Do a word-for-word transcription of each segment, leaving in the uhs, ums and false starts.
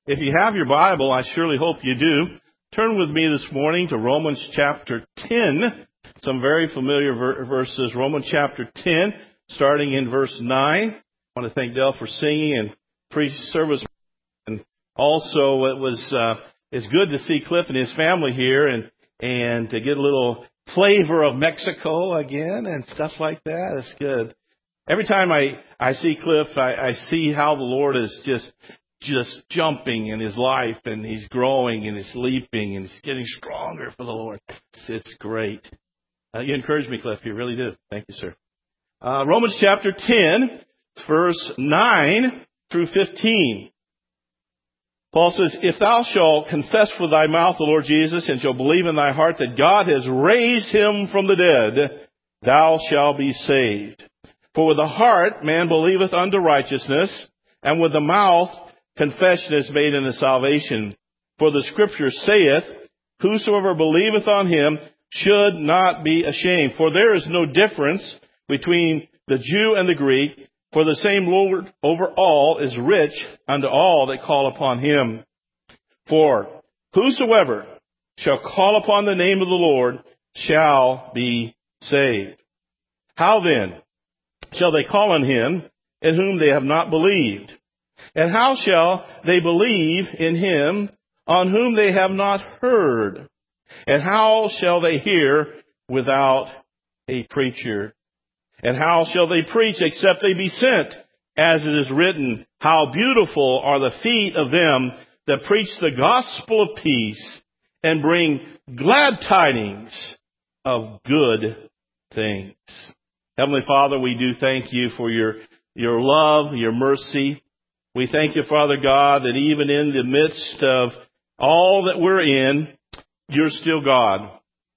If you have your Bible, I surely hope you do, turn with me this morning to Romans chapter ten. Some very familiar ver- verses. Romans chapter ten, starting in verse nine. I want to thank Dell for singing and pre-service. And also, it was uh, it's good to see Cliff and his family here and and to get a little flavor of Mexico again and stuff like that. It's good. Every time I, I see Cliff, I, I see how the Lord is just just jumping in his life, and he's growing, and he's leaping, and he's getting stronger for the Lord. It's, it's great. Uh, you encourage me, Cliff. You really do. Thank you, sir. Uh, Romans chapter ten, verse nine through fifteen. Paul says, "If thou shalt confess with thy mouth the Lord Jesus, and shalt believe in thy heart that God has raised him from the dead, thou shalt be saved. For with the heart man believeth unto righteousness, and with the mouth confession is made unto salvation. For the Scripture saith, Whosoever believeth on him should not be ashamed. For there is no difference between the Jew and the Greek, for the same Lord over all is rich unto all that call upon him. For whosoever shall call upon the name of the Lord shall be saved. How then shall they call on him in whom they have not believed? And how shall they believe in him on whom they have not heard? And how shall they hear without a preacher? And how shall they preach except they be sent? As it is written, How beautiful are the feet of them that preach the gospel of peace and bring glad tidings of good things." Heavenly Father, we do thank you for your, your love, your mercy. We thank you, Father God, that even in the midst of all that we're in, you're still God.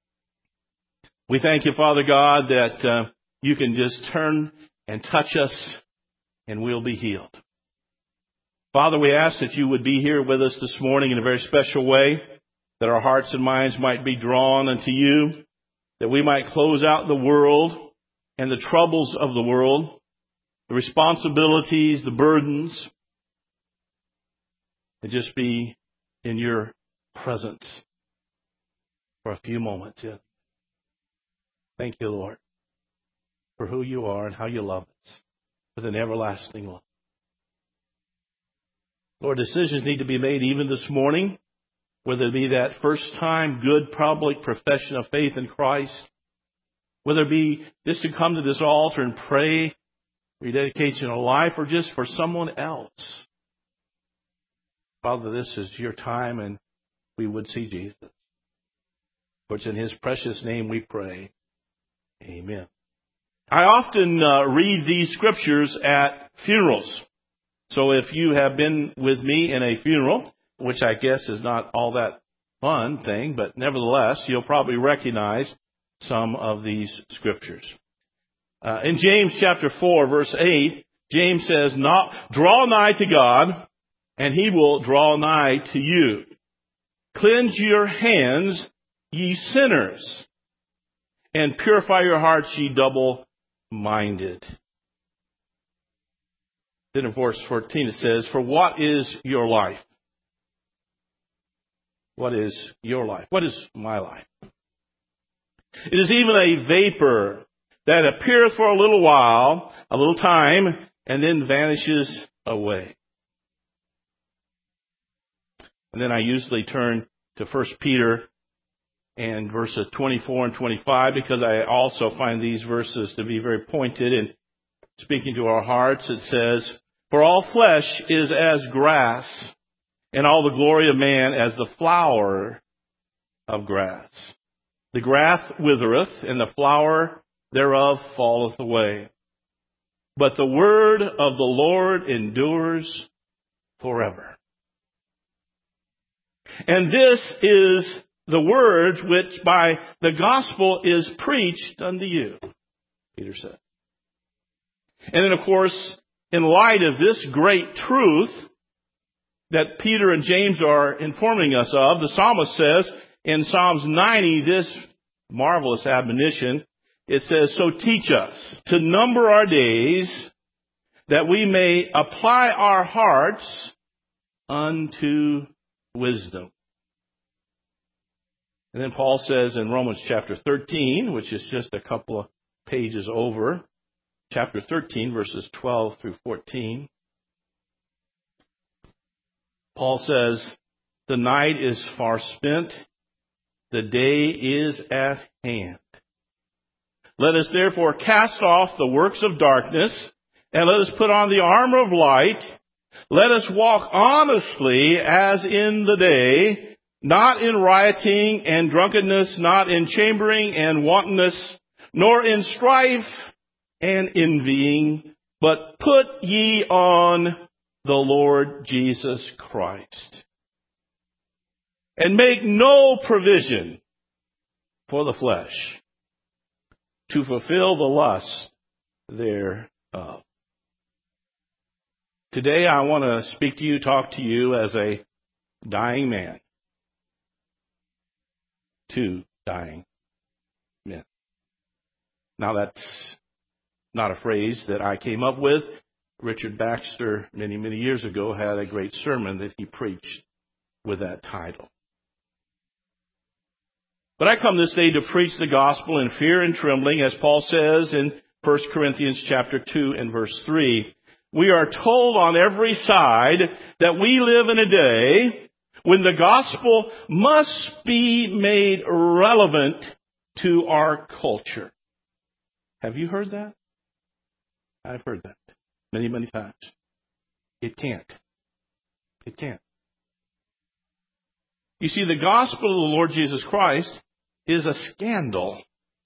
We thank you, Father God, that uh, you can just turn and touch us and we'll be healed. Father, we ask that you would be here with us this morning in a very special way, that our hearts and minds might be drawn unto you, that we might close out the world and the troubles of the world, the responsibilities, the burdens, and just be in your presence for a few moments. Yeah. Thank you, Lord, for who you are and how you love us with an everlasting love. Lord, decisions need to be made even this morning, whether it be that first time good public profession of faith in Christ, whether it be just to come to this altar and pray, rededication of life, or just for someone else. Father, this is your time, and we would see Jesus. For it's in his precious name we pray. Amen. I often uh, read these scriptures at funerals. So if you have been with me in a funeral, which I guess is not all that fun thing, but nevertheless, you'll probably recognize some of these scriptures. Uh, in James chapter four, verse eight, James says, "Not draw nigh to God, and he will draw nigh to you. Cleanse your hands, ye sinners, and purify your hearts, ye double-minded." Then in verse fourteen it says, "For what is your life?" What is your life? What is my life? "It is even a vapor that appeareth for a little while, a little time, and then vanishes away." And then I usually turn to First Peter and verses twenty-four and twenty-five, because I also find these verses to be very pointed and speaking to our hearts. It says, "For all flesh is as grass, and all the glory of man as the flower of grass. The grass withereth, and the flower thereof falleth away. But the word of the Lord endures forever." And this is the word which by the gospel is preached unto you, Peter said. And then, of course, in light of this great truth that Peter and James are informing us of, the psalmist says in Psalms ninety, this marvelous admonition, it says, "So teach us to number our days, that we may apply our hearts unto wisdom. And then Paul says in Romans chapter thirteen, which is just a couple of pages over, chapter thirteen, verses twelve through fourteen, Paul says, the night is far spent, the day is at hand. Let us therefore cast off the works of darkness, and let us put on the armor of light. Let us walk honestly as in the day, not in rioting and drunkenness, not in chambering and wantonness, nor in strife and envying, but put ye on the Lord Jesus Christ. And make no provision for the flesh to fulfill the lust thereof. Today I want to speak to you, talk to you as a dying man. Two dying men. Now that's not a phrase that I came up with. Richard Baxter, many, many years ago, had a great sermon that he preached with that title. But I come this day to preach the gospel in fear and trembling, as Paul says in First Corinthians chapter two and verse three. We are told on every side that we live in a day when the gospel must be made relevant to our culture. Have you heard that? I've heard that many, many times. It can't. It can't. You see, the gospel of the Lord Jesus Christ is a scandal.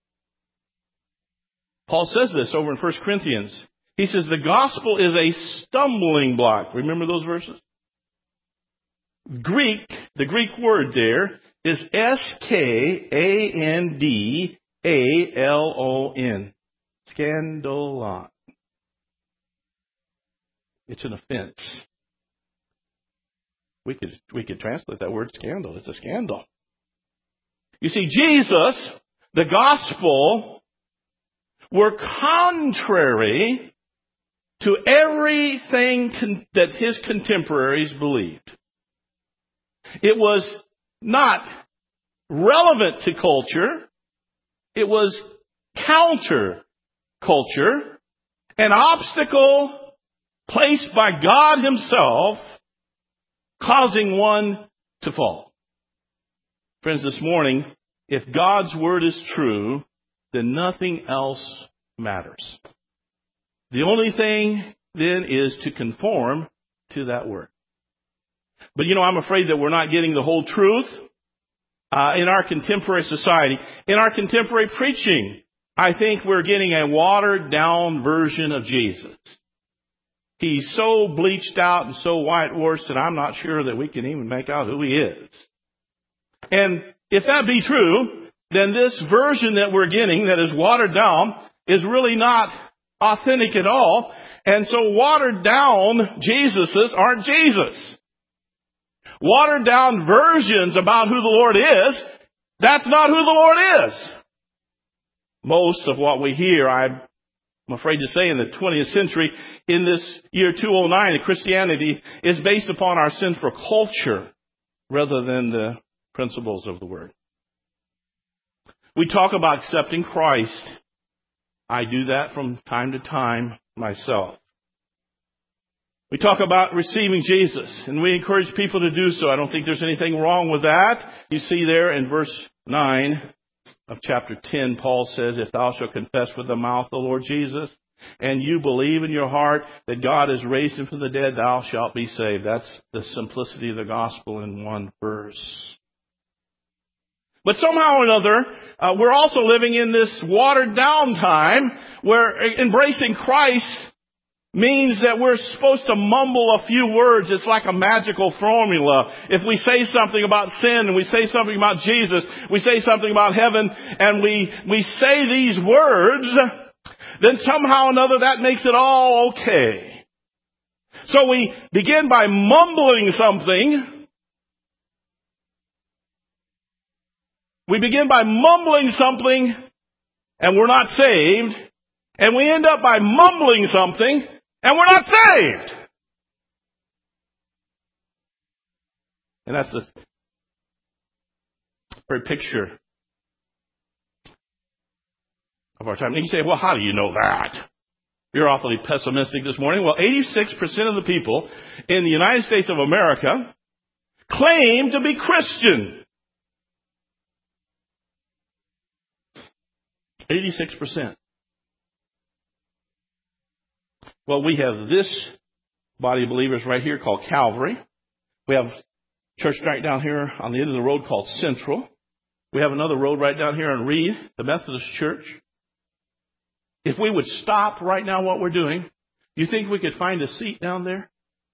Paul says this over in First Corinthians. He says the gospel is a stumbling block. Remember those verses? Greek, the Greek word there is S K A N D A L O N. Scandalon. It's an offense. We could, we could translate that word scandal. It's a scandal. You see, Jesus, the gospel, were contrary to everything con- that his contemporaries believed. It was not relevant to culture. It was counter culture, an obstacle placed by God himself, causing one to fall. Friends, this morning, if God's word is true, then nothing else matters. The only thing then is to conform to that word. But you know, I'm afraid that we're not getting the whole truth uh, in our contemporary society. In our contemporary preaching, I think we're getting a watered down version of Jesus. He's so bleached out and so whitewashed that I'm not sure that we can even make out who he is. And if that be true, then this version that we're getting that is watered down is really not authentic at all. And so watered down Jesuses aren't Jesus. Watered down versions about who the Lord is, that's not who the Lord is. Most of what we hear, I'm afraid to say, in the twentieth century, in this year two oh nine, Christianity is based upon our sinful culture rather than the principles of the Word. We talk about accepting Christ. I do that from time to time myself. We talk about receiving Jesus, and we encourage people to do so. I don't think there's anything wrong with that. You see there in verse nine of chapter ten, Paul says, if thou shalt confess with the mouth the Lord Jesus, and you believe in your heart that God has raised him from the dead, thou shalt be saved. That's the simplicity of the gospel in one verse. But somehow or another, uh, we're also living in this watered down time where embracing Christ means that we're supposed to mumble a few words. It's like a magical formula. If we say something about sin and we say something about Jesus, we say something about heaven, and we, we say these words, then somehow or another that makes it all okay. So we begin by mumbling something. We begin by mumbling something, and we're not saved. And we end up by mumbling something, and we're not saved. And that's the very picture of our time. And you say, well, how do you know that? You're awfully pessimistic this morning. Well, eighty-six percent of the people in the United States of America claim to be Christian. eighty-six percent. Well, we have this body of believers right here called Calvary. We have church right down here on the end of the road called Central. We have another road right down here on Reed, the Methodist Church. If we would stop right now what we're doing, you think we could find a seat down there?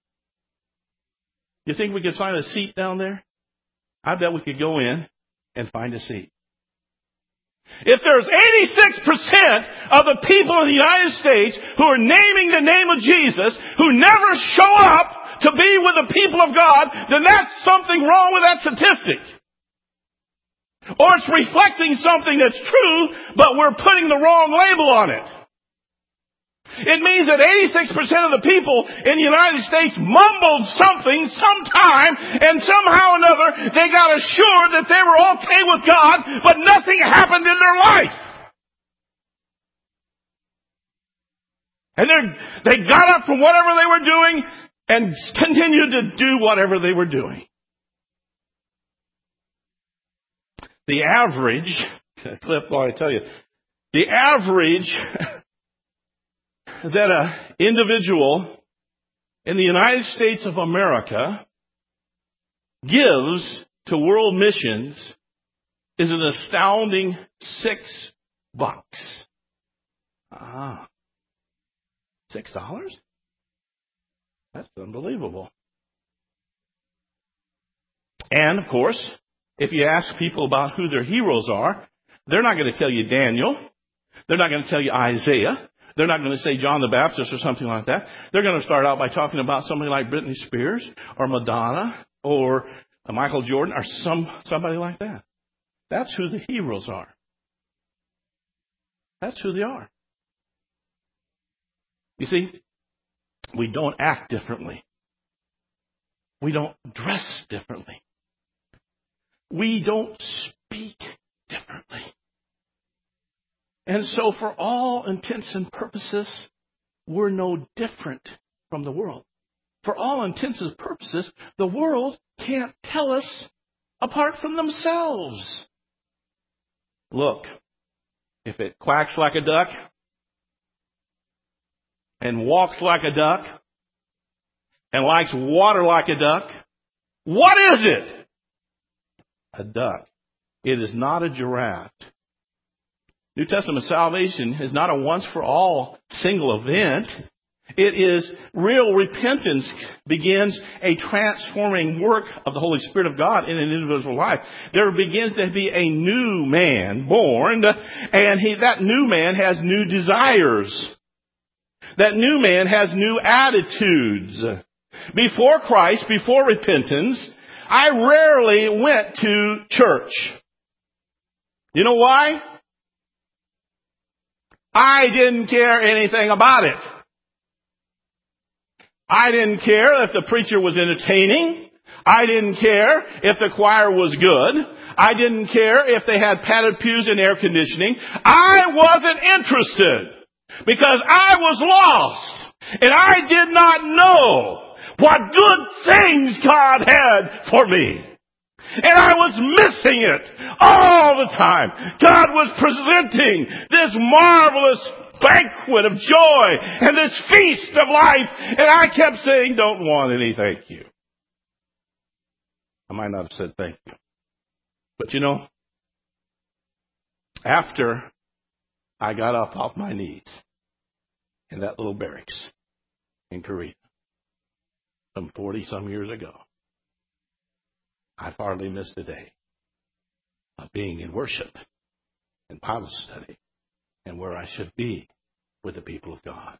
You think we could find a seat down there? I bet we could go in and find a seat. If there's eighty-six percent of the people in the United States who are naming the name of Jesus, who never show up to be with the people of God, then that's something wrong with that statistic. Or it's reflecting something that's true, but we're putting the wrong label on it. It means that eighty-six percent of the people in the United States mumbled something sometime, and somehow or another they got assured that they were okay with God, but nothing happened in their life. And they got up from whatever they were doing and continued to do whatever they were doing. The average, Cliff, while I tell you, the average that an individual in the United States of America gives to world missions is an astounding six bucks. Ah, six dollars? That's unbelievable. And, of course, if you ask people about who their heroes are, they're not going to tell you Daniel. They're not going to tell you Isaiah. They're not going to say John the Baptist or something like that. They're going to start out by talking about somebody like Britney Spears or Madonna or Michael Jordan or some somebody like that. That's who the heroes are. That's who they are. You see, we don't act differently. We don't dress differently. We don't speak differently. And so for all intents and purposes, we're no different from the world. For all intents and purposes, the world can't tell us apart from themselves. Look, if it quacks like a duck and walks like a duck and likes water like a duck, what is it? A duck. It is not a giraffe. New Testament salvation is not a once-for-all single event. It is real repentance begins a transforming work of the Holy Spirit of God in an individual life. There begins to be a new man born, and he, that new man has new desires. That new man has new attitudes. Before Christ, before repentance, I rarely went to church. You know why? I didn't care anything about it. I didn't care if the preacher was entertaining. I didn't care if the choir was good. I didn't care if they had padded pews and air conditioning. I wasn't interested because I was lost and I did not know what good things God had for me. And I was missing it all the time. God was presenting this marvelous banquet of joy and this feast of life. And I kept saying, don't want any, thank you. I might not have said thank you. But you know, after I got up off my knees in that little barracks in Korea, some forty some years ago, I've hardly missed a day of being in worship and Bible study and where I should be with the people of God.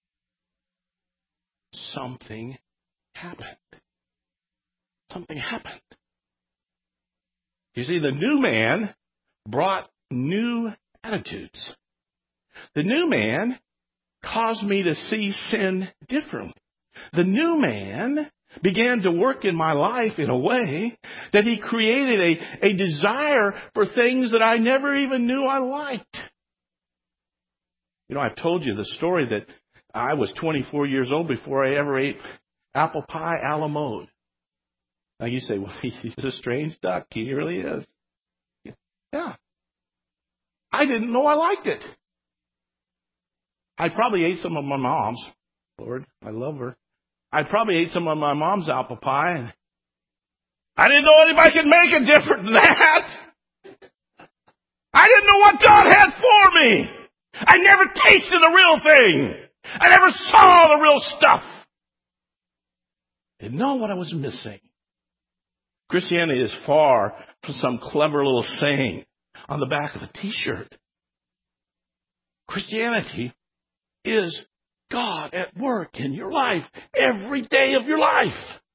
Something happened. Something happened. You see, the new man brought new attitudes. The new man caused me to see sin differently. The new man began to work in my life in a way that He created a, a desire for things that I never even knew I liked. You know, I've told you the story that I was twenty-four years old before I ever ate apple pie a la mode. Now you say, well, he's a strange duck. He really is. Yeah. I didn't know I liked it. I probably ate some of my mom's. Lord, I love her. I probably ate some of my mom's apple pie. And I didn't know anybody could make it different than that. I didn't know what God had for me. I never tasted the real thing. I never saw the real stuff. Didn't know what I was missing. Christianity is far from some clever little saying on the back of a t-shirt. Christianity is God at work in your life every day of your life.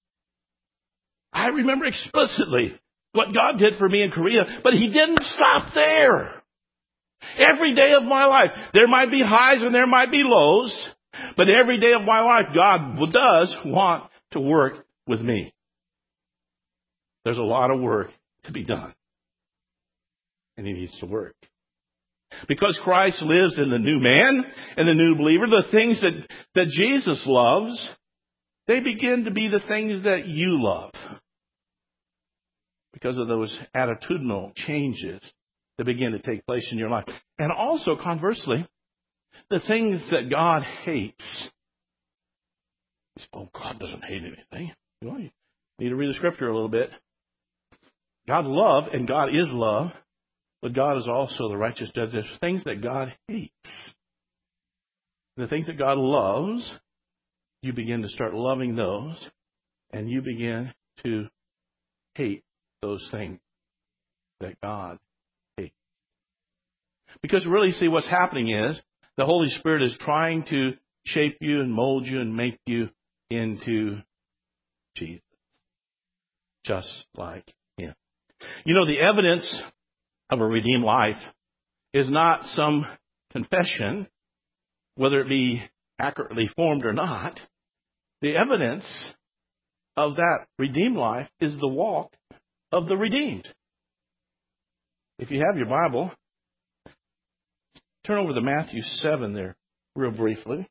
I remember explicitly what God did for me in Korea, but He didn't stop there. Every day of my life, there might be highs and there might be lows, but every day of my life, God does want to work with me. There's a lot of work to be done, and He needs to work. Because Christ lives in the new man and the new believer, the things that, that Jesus loves, they begin to be the things that you love. Because of those attitudinal changes that begin to take place in your life. And also, conversely, the things that God hates. Oh, God doesn't hate anything. Well, you need to read the Scripture a little bit. God love, and God is love. But God is also the righteous judge. There's things that God hates. The things that God loves, you begin to start loving those, and you begin to hate those things that God hates. Because really, see, what's happening is the Holy Spirit is trying to shape you and mold you and make you into Jesus. Just like Him. You know, the evidence of a redeemed life is not some confession, whether it be accurately formed or not. The evidence of that redeemed life is the walk of the redeemed. If you have your Bible, turn over to Matthew seven there real briefly.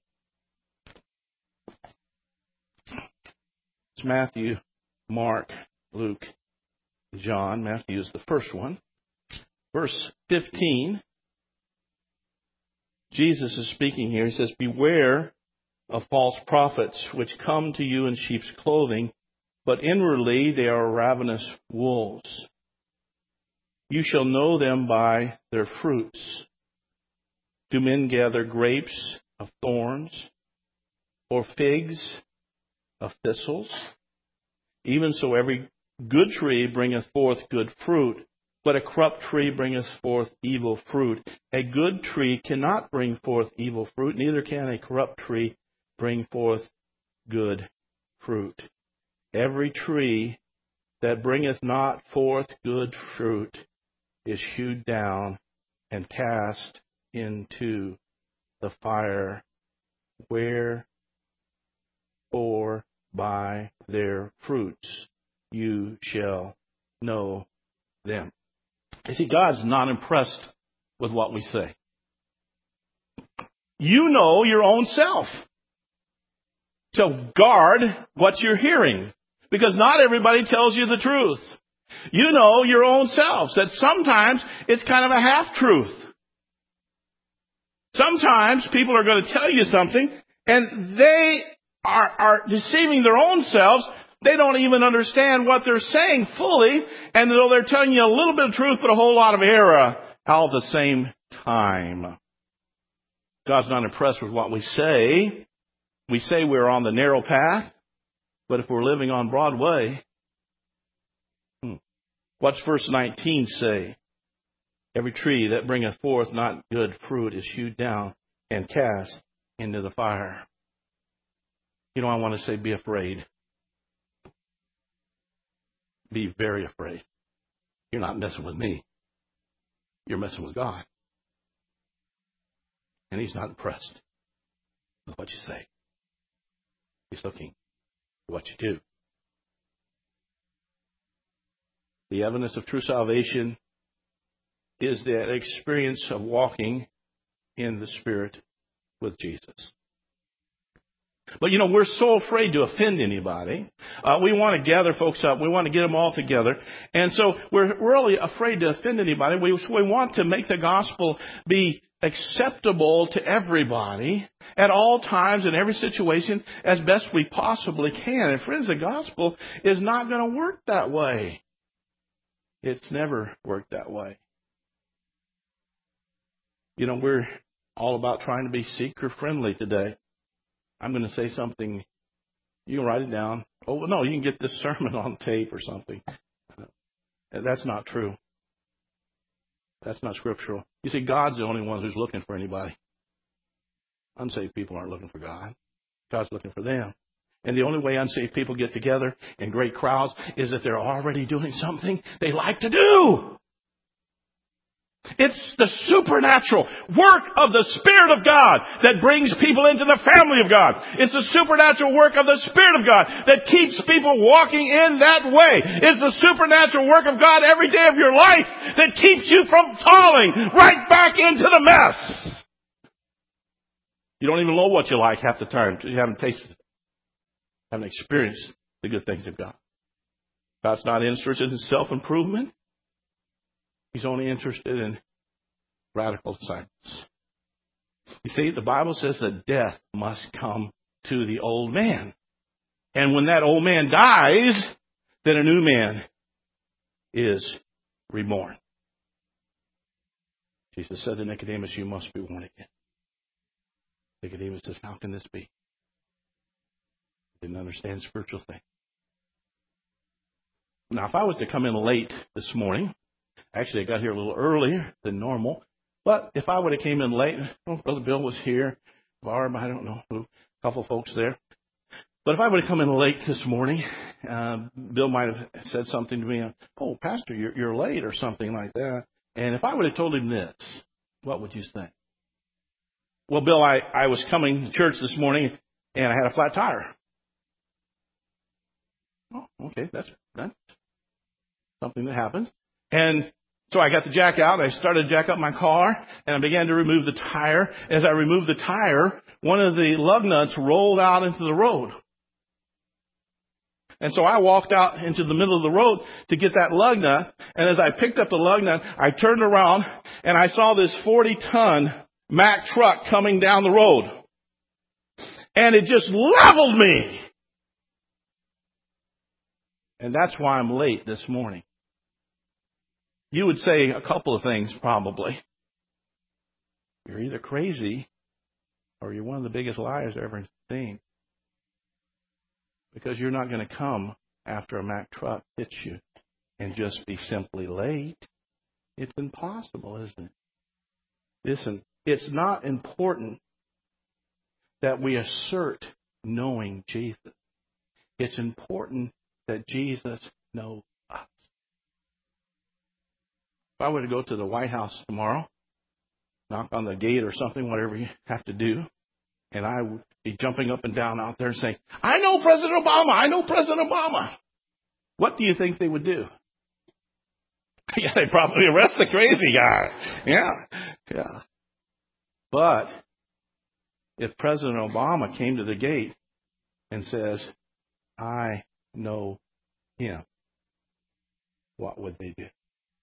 It's Matthew, Mark, Luke, John. Matthew is the first one. Verse fifteen, Jesus is speaking here. He says, beware of false prophets which come to you in sheep's clothing, but inwardly they are ravenous wolves. You shall know them by their fruits. Do men gather grapes of thorns, or figs of thistles? Even so every good tree bringeth forth good fruit, but a corrupt tree bringeth forth evil fruit. A good tree cannot bring forth evil fruit, neither can a corrupt tree bring forth good fruit. Every tree that bringeth not forth good fruit is hewed down and cast into the fire, wherefore by their fruits you shall know them. You see, God's not impressed with what we say. You know your own self. So guard what you're hearing, because not everybody tells you the truth. You know your own self, that sometimes it's kind of a half-truth. Sometimes people are going to tell you something, and they are, are deceiving their own selves. They don't even understand what they're saying fully, and though they're telling you a little bit of truth but a whole lot of error all at the same time. God's not impressed with what we say. We say we're on the narrow path, but if we're living on Broadway, hmm, what's verse nineteen say? Every tree that bringeth forth not good fruit is hewed down and cast into the fire. You know, I want to say be afraid. Be very afraid. You're not messing with me. You're messing with God. And He's not impressed with what you say. He's looking at what you do. The evidence of true salvation is that experience of walking in the Spirit with Jesus. But, you know, we're so afraid to offend anybody. Uh, we want to gather folks up. We want to get them all together. And so we're really afraid to offend anybody. We, we want to make the gospel be acceptable to everybody at all times in every situation as best we possibly can. And friends, the gospel is not going to work that way. It's never worked that way. You know, we're all about trying to be seeker friendly today. I'm going to say something. You can write it down. Oh, no, you can get this sermon on tape or something. That's not true. That's not scriptural. You see, God's the only one who's looking for anybody. Unsaved people aren't looking for God. God's looking for them. And the only way unsaved people get together in great crowds is if they're already doing something they like to do. It's the supernatural work of the Spirit of God that brings people into the family of God. It's the supernatural work of the Spirit of God that keeps people walking in that way. It's the supernatural work of God every day of your life that keeps you from falling right back into the mess. You don't even know what you like half the time because you haven't tasted it, haven't experienced the good things of God. God's not interested in self-improvement. He's only interested in radical silence. You see, the Bible says that death must come to the old man. And when that old man dies, then a new man is reborn. Jesus said to Nicodemus, you must be born again. Nicodemus says, how can this be? He didn't understand spiritual things. Now, if I was to come in late this morning, actually, I got here a little earlier than normal. But if I would have came in late, oh, Brother Bill was here, Barb, I don't know, a couple of folks there. But if I would have come in late this morning, uh, Bill might have said something to me, oh, Pastor, you're, you're late or something like that. And if I would have told him this, what would you think? Well, Bill, I, I was coming to church this morning and I had a flat tire. Oh, okay, that's, that's something that happens. And so I got the jack out, I started to jack up my car, and I began to remove the tire. As I removed the tire, one of the lug nuts rolled out into the road. And so I walked out into the middle of the road to get that lug nut, and as I picked up the lug nut, I turned around, and I saw this forty-ton Mack truck coming down the road. And it just leveled me. And that's why I'm late this morning. You would say a couple of things, probably. You're either crazy or you're one of the biggest liars I've ever seen. Because you're not going to come after a Mack truck hits you and just be simply late. It's impossible, isn't it? Listen, it's not important that we assert knowing Jesus. It's important that Jesus knows us. If I were to go to the White House tomorrow, knock on the gate or something, whatever you have to do, and I would be jumping up and down out there and saying, I know President Obama, I know President Obama. What do you think they would do? Yeah, they'd probably arrest the crazy guy. Yeah, yeah. But if President Obama came to the gate and says, I know him, what would they do?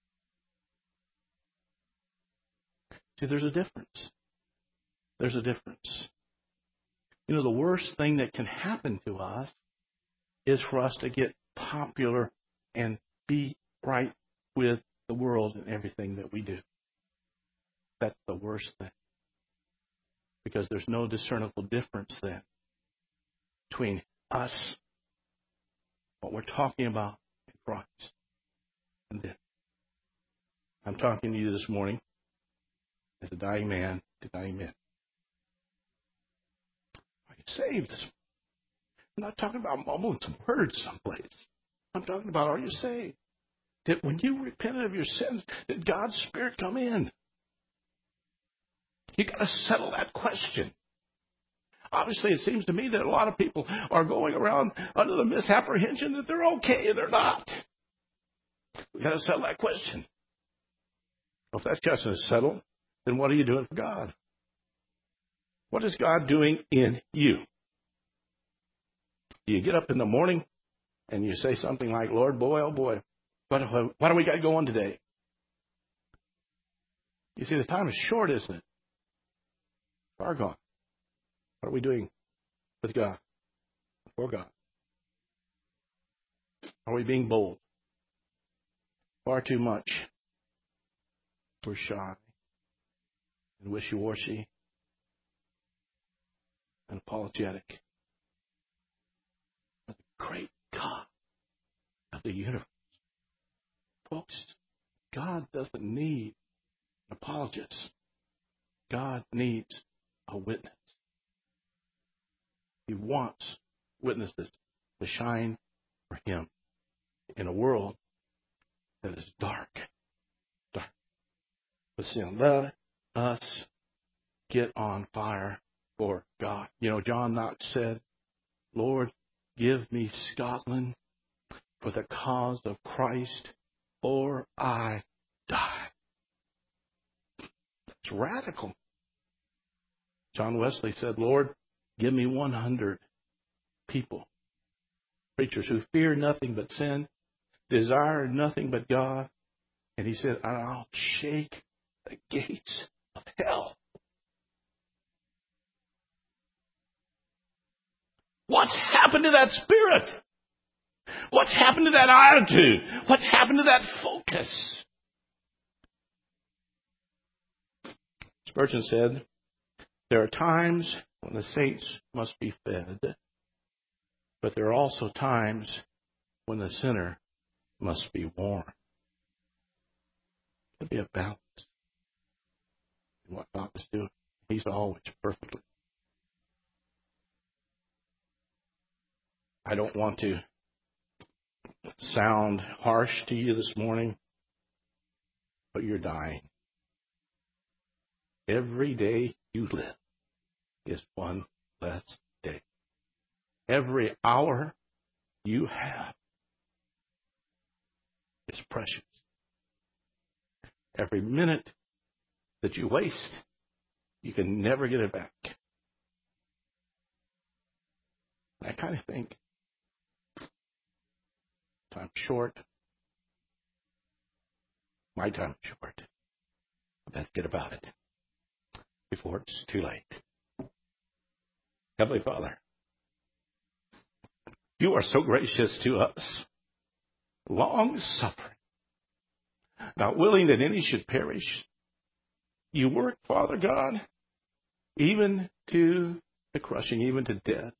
See, there's a difference. There's a difference. You know, the worst thing that can happen to us is for us to get popular and be right with the world in everything that we do. That's the worst thing. Because there's no discernible difference then between us, what we're talking about in Christ, and this. I'm talking to you this morning as a dying man to dying men. Are you saved this morning? I'm not talking about mumbling some words someplace. I'm talking about, are you saved? That when you repented of your sins, did God's Spirit come in? You got to settle that question. Obviously, it seems to me that a lot of people are going around under the misapprehension that they're okay and they're not. You got to settle that question. Well, if that question is settled, then what are you doing for God? What is God doing in you? Do you get up in the morning and you say something like, Lord, boy, oh boy, what, what do we got going today? You see, the time is short, isn't it? Far gone. What are we doing with God? For God? Are we being bold? Far too much. We're shy and wishy-washy and apologetic. But the great God of the universe. Folks, God doesn't need an apologist. God needs a witness. He wants witnesses to shine for Him in a world that is dark. Dark. But sin, let us get on fire for God. You know, John Knox said, Lord, give me Scotland for the cause of Christ, or I die. It's radical. John Wesley said, Lord, give me one hundred people, preachers who fear nothing but sin, desire nothing but God. And he said, and I'll shake the gates of hell. What's happened to that spirit? What's happened to that attitude? What's happened to that focus? Spurgeon said, there are times when the saints must be fed, but there are also times when the sinner must be warned. There'll be a balance in what God is doing. He's always perfectly. I don't want to sound harsh to you this morning, but you're dying. Every day you live is one less day. Every hour you have is precious. Every minute that you waste, you can never get it back. I kind of think time's short. My time's short. Let's get about it before it's too late. Heavenly Father, you are so gracious to us, long-suffering, not willing that any should perish. You work, Father God, even to the crushing, even to death.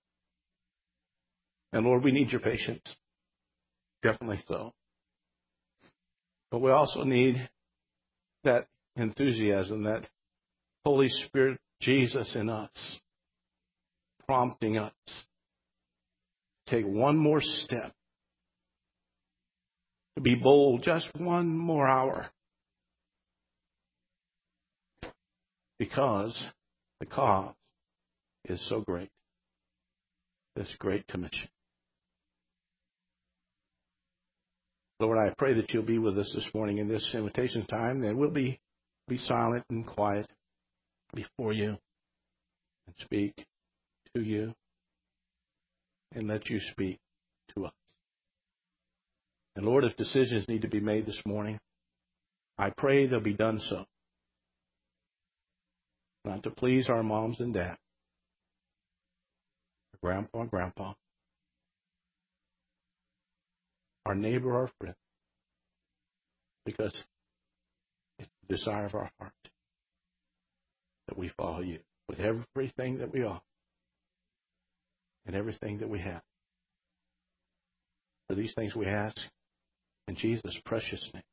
And Lord, we need your patience. Definitely so. But we also need that enthusiasm, that Holy Spirit, Jesus in us, prompting us to take one more step, to be bold just one more hour, because the cause is so great, this great commission. Lord, I pray that you'll be with us this morning in this invitation time, and we'll be, be silent and quiet before you and speak to you and let you speak to us. And Lord, if decisions need to be made this morning, I pray they'll be done so. Not to please our moms and dads, our grandpa and grandpa, our neighbor, our friend, because it's the desire of our heart that we follow you with everything that we are and everything that we have. For these things we ask in Jesus' precious name.